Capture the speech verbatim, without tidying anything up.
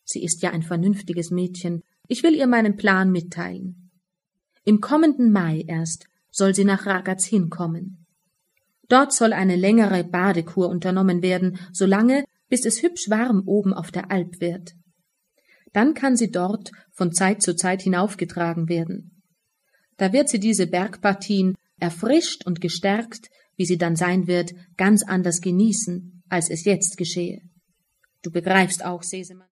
Sie ist ja ein vernünftiges Mädchen. Ich will ihr meinen Plan mitteilen. Im kommenden Mai erst soll sie nach Ragaz hinkommen. Dort soll eine längere Badekur unternommen werden, solange, bis es hübsch warm oben auf der Alp wird. Dann kann sie dort von Zeit zu Zeit hinaufgetragen werden. Da wird sie diese Bergpartien, erfrischt und gestärkt, wie sie dann sein wird, ganz anders genießen, als es jetzt geschehe. Du begreifst auch, Sesemann.